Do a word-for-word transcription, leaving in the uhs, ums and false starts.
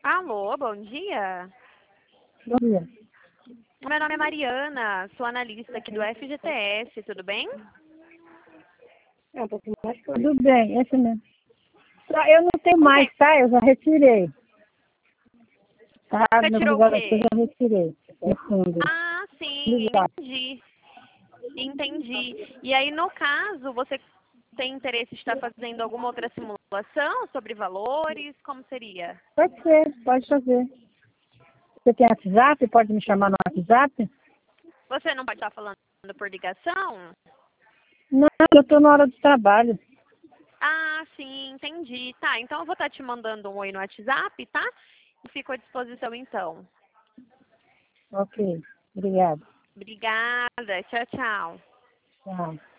Alô, bom dia. Bom dia. Meu nome é Mariana, sou analista aqui do F G T S, tudo bem? É um pouquinho mais que Tudo bem, esse mesmo. Só eu não tenho mais, Ok. tá? Eu já retirei. Tá? Meu Retirou o lugar aqui eu quê? já retirei. No fundo. Ah, sim, Obrigada. entendi. Entendi. E aí, no caso, você tem interesse em estar fazendo alguma outra simulação sobre valores? Como seria? Pode ser, pode fazer. Você tem WhatsApp? Pode me chamar no WhatsApp? Você não pode estar falando por ligação? Não, eu estou na hora do trabalho. Ah, sim, entendi. Tá, então eu vou estar te mandando um oi no WhatsApp, tá? E fico à disposição então. Ok, obrigado. Obrigada. Tchau, tchau. Tchau.